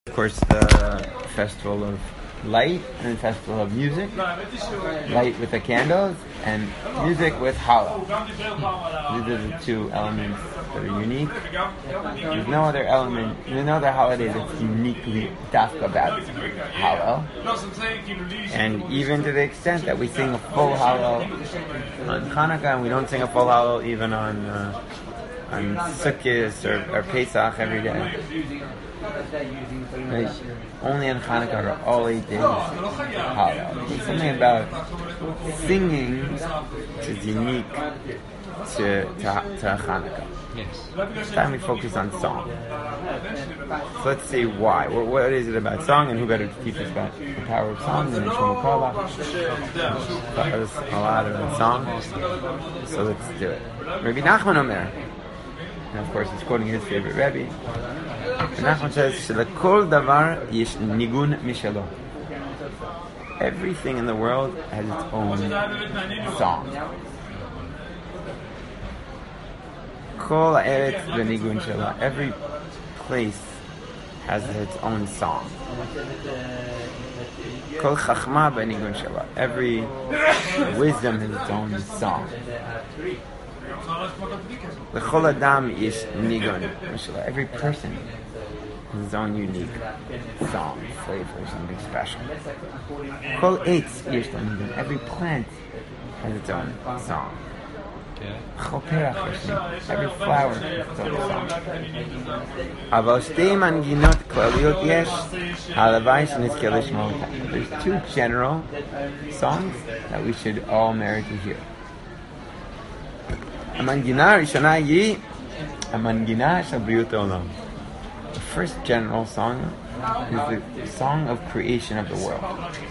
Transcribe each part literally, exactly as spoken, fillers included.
Of course, the festival of light and festival of music. Light with the candles and music with challah. These are the two elements that are unique. There's no other element, there's no other holiday that's uniquely dafka about Hallel. And even to the extent that we sing a full Hallel on Hanukkah, and we don't sing a full Hallel even on uh, on Sukkot or, or Pesach every day. Right. Only on Hanukkah are all eight days Hallel. There's something about singing is unique to, to, to Hanukkah. Yes. This time we focus on song. So let's see why. What, what is it about song, and who better to teach us about the power of song than Shlomo Carlebach? Taught us a lot about song. So let's do it. Rabbi Nachman Omer. And of course he's quoting his favorite Rebbe. Nachman says, "Shelakol davar yesh nigun mishelo." Everything in the world has its own song. Kol ha'eretz b'nigun shelo. Every place has its own song. Kol chachma b'nigun shelo. Every wisdom has its own song. L'chol adam yesh nigun mishelo. Every person has its own unique song, flavor, something special. Kol eitz yesh lo nigun. Every plant has its own song. Chol perach yesh nigun. Every flower has its own song. Aval shtei manginot klaliyot yesh halavai shenizkeh lishmo otan. There's two general songs that we should all merit to hear. Amangina rishana yi amangina shel briut olam. The first general song is the song of creation of the world.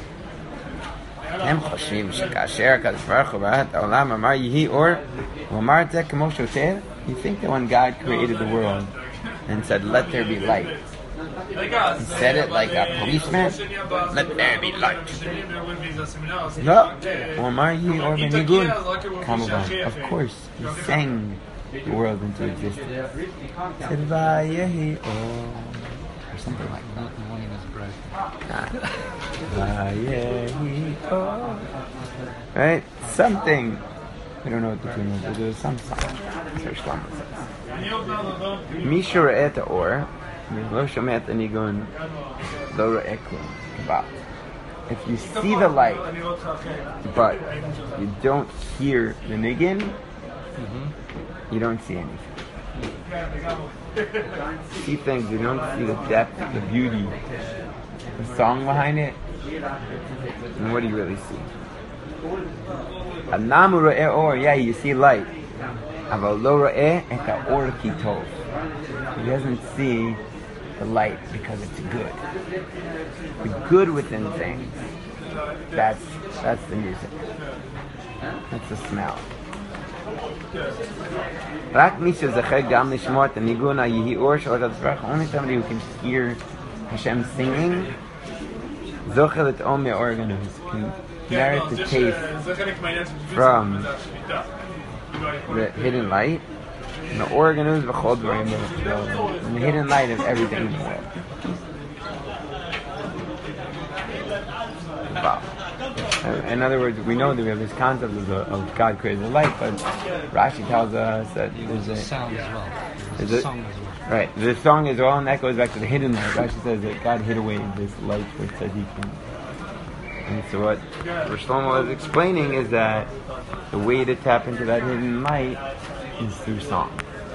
Hem choshim shekasher HaKadosh Baruch Hu bara'at ha'olam amar yihi or u'amar zeh kamo shoter. You think that when God created the world and said, "Let there be light," He said it like a policeman. Let there be light. No. U'amar yihi or b'nigun kamavan. Of course, He sang the world into existence. Said Vayehi or something like that. Not the one in his breath. Vayehi or right? Something. We don't know what the tune is, but there's some song. So Shlomo says. Misha ra'et or lo shomet anigun lo ra'eh klum. If you see the light, but you don't hear the nigun, mm-hmm. you don't see anything. You see things, you don't see the depth, the beauty, the song behind it, and what do you really see? Anamu ra'eh or, yeah, you see light. Aval lo ra'eh et ha'or ki tov. He doesn't see the light because it's good. The good within things. That's that's the music. That's the smell. Only somebody who can hear Hashem singing can merit the taste from the hidden light and the organus and the hidden light of everything in the world. Wow. In other words, we know that we have this concept of, the, of God created the light, but Rashi tells us that there's a sound as well. There's a, a song as well. Right, the song as well, and that goes back to the hidden light. Rashi says that God hid away this light for tzaddikim. And so what Rosh Shlomo is explaining is that the way to tap into that hidden light is through song.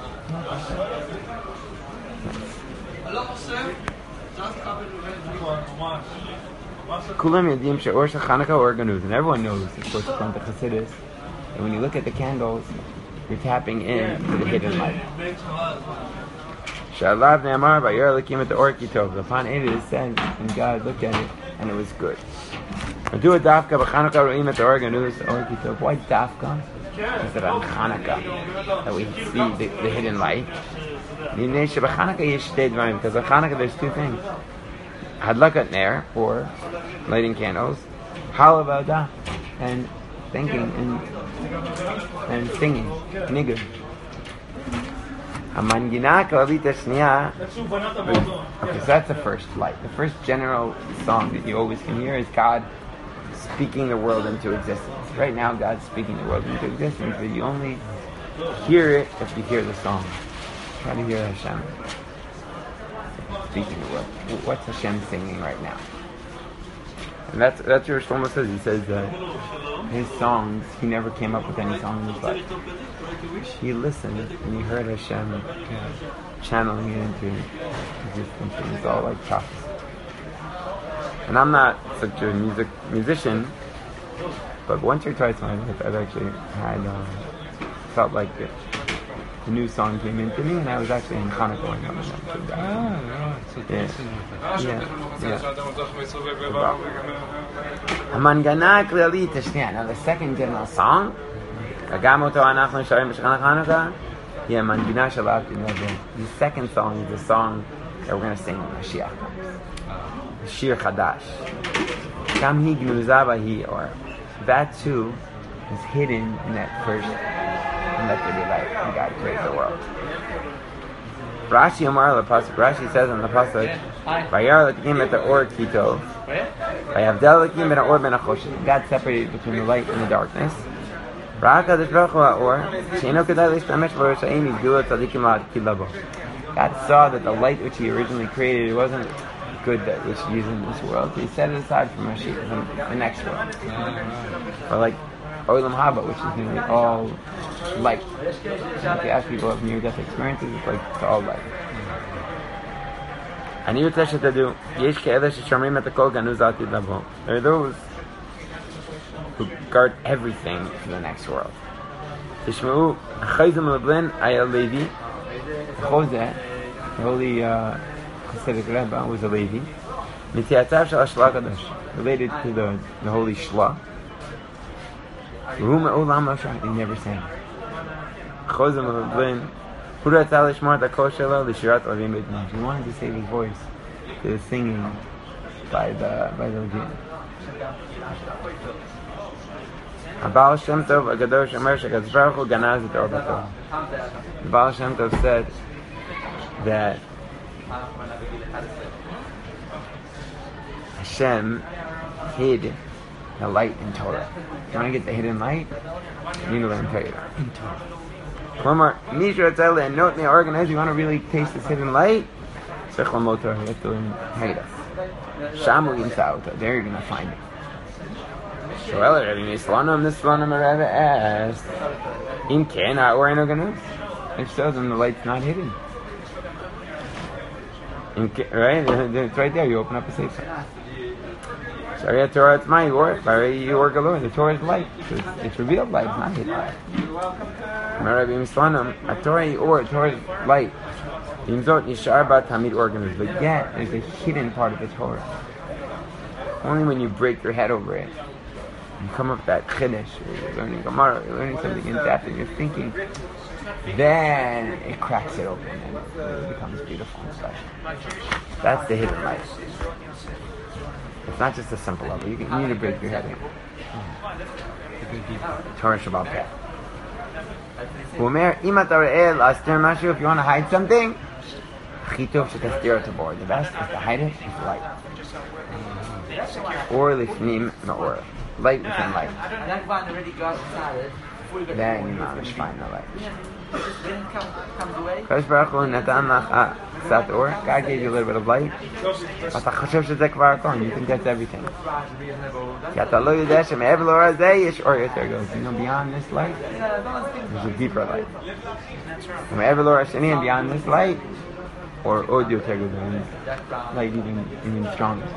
Kulam yadim she'or shel Chanukah or ganuz, and everyone knows, of course, from the Chassidus, that when you look at the candles, you're tapping in to the hidden light. Sha'alav ne'amar v'yor elikim et ha'or ki tov. Upon it is said, and God looked at it, and it was good. Do a dafka b'Chanukah ro'im et ha'or ganuz or ki tov. Why dafka? Instead on Chanukah, that we see the, the hidden light. Because on Chanukah there's two things. Hadlakat ner, or lighting candles, halavada, and thinking and and singing, nigun. Amangina Kalavita Shnia. Okay, so that's the first light. The first general song that you always can hear is God speaking the world into existence. Right now, God's speaking the world into existence, but you only hear it if you hear the song. Try to hear Hashem speaking the world. What's Hashem singing right now? And that's that's what Shlomo says. He says that his songs, he never came up with any song in his life. He listened and he heard Hashem uh, channeling it into existence, and it's all like prophecy. And I'm not such a music musician, but once or twice in my life I've actually had uh, felt like it. A new song came into me, and I was actually in Hanukkah when one of them came down. Ah, right. So Yeah. yeah. Yeah. Hamangana Klali Tashnia. Now the second general song, Kagamoto Anachnu Sharim B'Shana Hanukkah. Yeah, Mangina Shalat Nevo. The second song is the song that we're going to sing when Mashiach comes. Shir Chadash. Kam Hi Gnuza Bahi, or that too is hidden in that first. And let there be light, and God created the world. Rashi Amar LaPasuk. Rashi says on the pasuk, "Vayar Lakim et Or Kito, Vayavdel Lakim et Or Ben Achoshet." God separated between the light and the darkness. Ra'aka D'Shrochu Ha'or, Sheino Kedai L'Shtamesh V'Roshaim Yigdulu Tzadikim La'Kilabo. God saw that the light which He originally created, it wasn't good that was used in this world. So He set it aside for Mashiach, from the next world. Or like Olam Haba, which is nearly all light. If you ask people of near-death experiences, it's like it's all light. There are those who guard everything for the next world. Tishma'u, Chayzim Leblin Ayah Levi. Chozeh, the holy uh, Hasidic Rebbe, was a Levi. Mitziatav Shal Shla Kadosh, related to the, the holy Shla. Rumor Olam Lashon, he never sang. Chozeh Leblin, Hurat Al Shmar Takol Shelo L'Shirat Avim B'Din. He wanted to save his voice to the singing by the by the Levim. Baal Shem Tov Agadosh Omer Shekatz Baruch Hu Ganaz Et Or Bato. Baal Shem Tov said that Hashem hid the light in Torah. If you want to get the hidden light, you need to learn Torah. Klomar, Mishra Tzele and note me organize. You want to really taste this hidden light? Sechel Motor, you have to learn Haidas. Shamu Yimsauta, there you're going to find it. So, well, Rabbi Mislanim, this Slanim Rebbe asked, in Kena or in Oganus? If so, then the light's not hidden. In, right? It's right there. You open up a safe. Sharia Torah, it's my or Bari or Galor. The Torah is light. So it's, it's revealed light, it's not hidden light. Rabbi Mislanim, a Torah or Torah is light. Yimzot Yishar Bat Hamid Organus. But yet, there's a hidden part of the Torah. Only when you break your head over it. You come up that Chiddush, you're learning Gemara, you're learning something in depth, and you're thinking, then it cracks it open and it really becomes beautiful and special. That's the hidden light. It's not just a simple level. You, can, you need to break your head in. Torah Shabbat Peh. Umer, Ima Tara'el, Astir Mashu, if you want to hide something, Chitov Shekastir Tabor. The best is to hide it with light. Or Lifnim Ma'or. Light within light. Then you mamish find the light. God gave you a little bit of light. You think that's everything. You know, beyond this light, there's a deeper light. And beyond this light, or audio light even even stronger.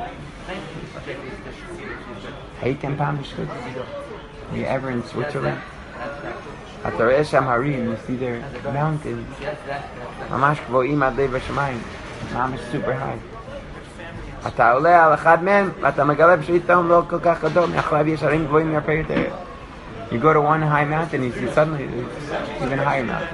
Heiken Pamishkud. Are you ever in Switzerland? At the Resham Harim, you see their mountains. Mamash Kvoim Ad Leva Shemayim. Mamash super high. אתה עולה על אחד מהם, ואתה מגלה בשביתם לא כל כך גדול, מאחוריו יש הרים גבוהים מהרבה יותר. You go to one high mountain, you see suddenly there's even higher mountain.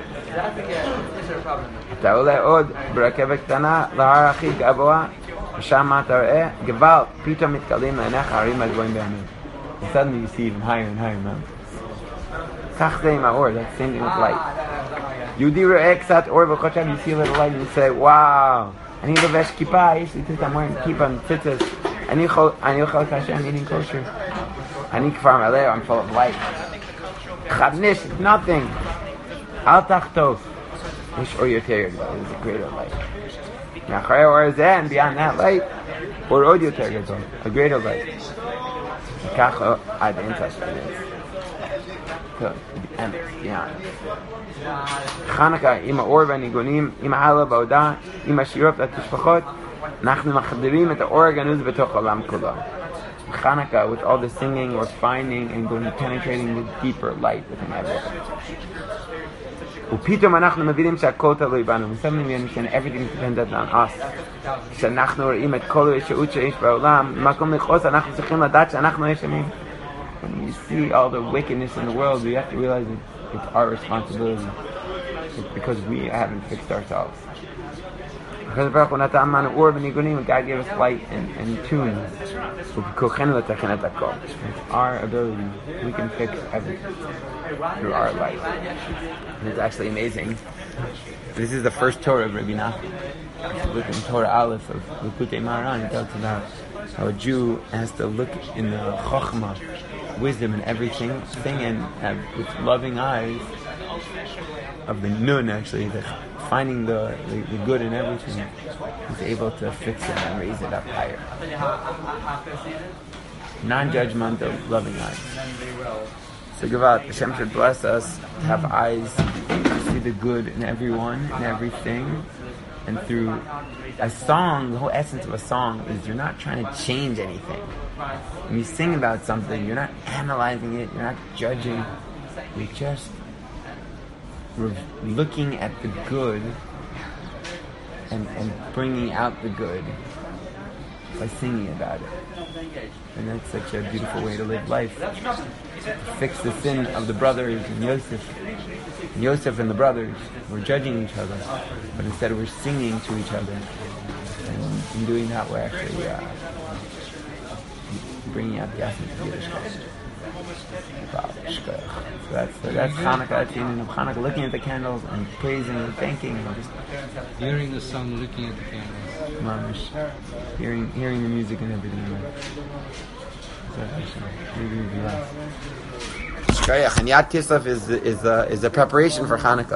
אתה עולה עוד ברכבת קטנה להר הכי גבוה, ושם אתה רואה גבל, פתאום מתקלים לעיניך ההרים הגבוהים בימים. And suddenly you see even higher and higher mountains. כך זה עם האור, that's the same thing with light. Yudi re'eh ksat or v'chochav, you see a little light and you say, wow. Ani levesh kippah, usually too, I'm wearing kippah and tzitzis. Ani ochel kasher, I'm eating kosher. Ani kfar maleh, I'm full of light. Chavnish, nothing. Al tachtov. Ish or yoter, it is a greater light. Nachar or zeh, and beyond that light, or od yoter gadol, a greater light. Kach ad intas it is. Good, and beyond. Chanukah, עם האור והניגונים, עם ההלל בהודעה, עם השירות והתשבחות, אנחנו מחדירים את האור הגנוז בתוך העולם כולו. Chanukah, with all the singing, we're finding and going penetrating the deeper light within everything. ופתאום אנחנו מבינים שהכל תלוי בנו. Suddenly we understand everything depends on us. כשאנחנו רואים את כל הרשעות שיש בעולם, במקום לכעוס אנחנו צריכים לדעת שאנחנו אשמים. When you see all the wickedness in the world, we have to realize that it's our responsibility. It's because we haven't fixed ourselves. God gave us light and, and tune. It's our ability. We can fix everything through our light. And it's actually amazing. This is the first Torah of Rabbi Nachman. Look in Torah Aleph of Likutei Moharan, it talks about how a Jew has to look in the Chokhmah, wisdom in everything, thing, and have, with loving eyes of the Nun, actually, the, finding the, the, the good in everything, is able to fix it and raise it up higher. Non-judgmental, loving eyes. So Gavat, Hashem should bless us to have eyes to see the good in everyone, in everything, and through a song, the whole essence of a song is you're not trying to change anything. When you sing about something, you're not analyzing it, you're not judging, you're just re- looking at the good and, and bringing out the good by singing about it. And that's such a beautiful way to live life. To fix the sin of the brothers and Yosef. And Yosef and the brothers were judging each other, but instead we're singing to each other. And in doing that, we're actually uh, bringing out the essence of Yiddishkeit. So that's so that's Chanukah, the evening of Chanukah, looking at the candles and praising and thanking and just hearing the song, looking at the candles. Mamish, hearing hearing the music and everything. Maybe we'll be last. And Yad Kislev is is a, is a preparation for Chanukah.